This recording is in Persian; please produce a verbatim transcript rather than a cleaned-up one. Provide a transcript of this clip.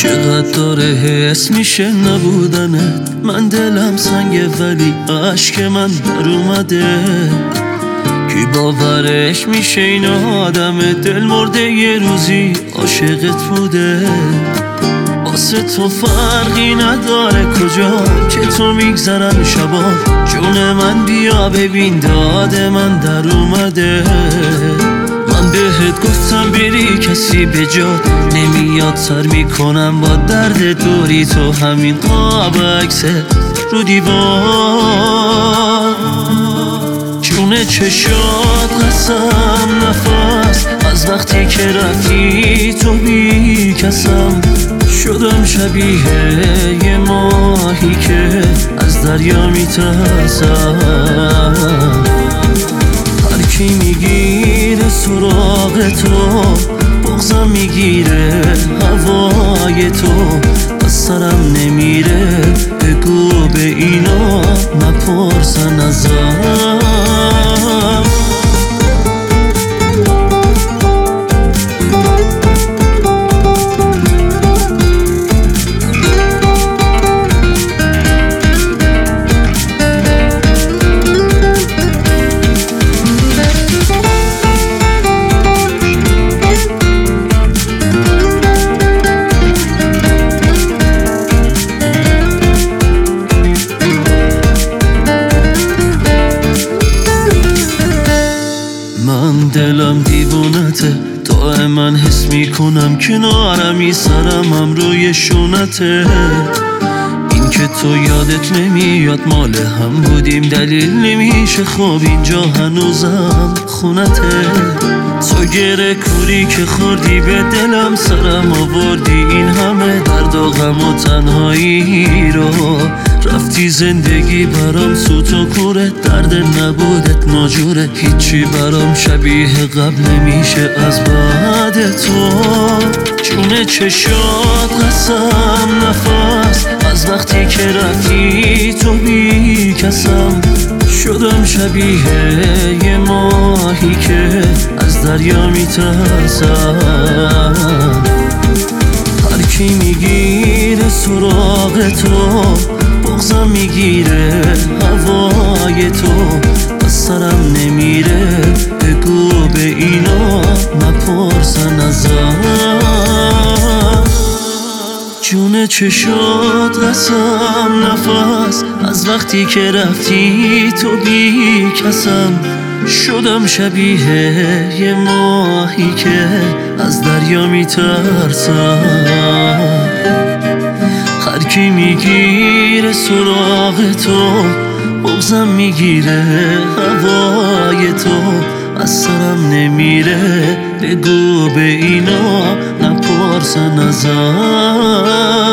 چقدر داره حس میشه نبودنت. من دلم سنگه ولی عشق من در اومده. کی باورش میشه این آدم دل مرده یه روزی عاشقت بوده. واسه تو فرقی نداره کجا که تو میگذرن شبا. جون من بیا ببین داد من در اومده. من بهت گفتم بری کسی به جا نمیاد. سر میکنم با درد دوری تو همین قاب عکسه رو دیوار. جون چشات قسم نفس از وقتی که رفتی تو بی کسم. شدم شبیه یه ماهی که از دریا میترسم. هر کی میگیره سراغ تو بغضم میگیره هوای تو. از سرم نمیره بگو به اینا نپرسن ازم. من دلم دیوونته دائما حس میکنم کنارمی سرمم روی شونته. این که تو یادت نمیاد مال هم بودیم دلیل نمیشه. خب اینجا هنوزم خونته. تو گره کوری که خوردی به دلم سرم آوردی. این همه درد و غم و تنهایی رو رفتی زندگی برام سوت و کوره. درد نبودت ناجوره هیچی برام شبیه قبل نمیشه از بعد تو. جون چشات قسم نفس از وقتی که رفتی تو بی کسم. شدم شبیه یه ماهی که از دریا میترسم. هر کی میگیره سراغ تو بغضم میگیره هوای تو. از سرم نمیره بگو به اینا نپرسن ازم. جون چشات قسم نفس از وقتی که رفتی تو بی کسم. شدم شبیه یه ماهی که از دریا میترسم. هر کی میگیره سراغ تو بغضم میگیره هوای تو. از سرم نمیره بگو به اینا نپرسن ازم.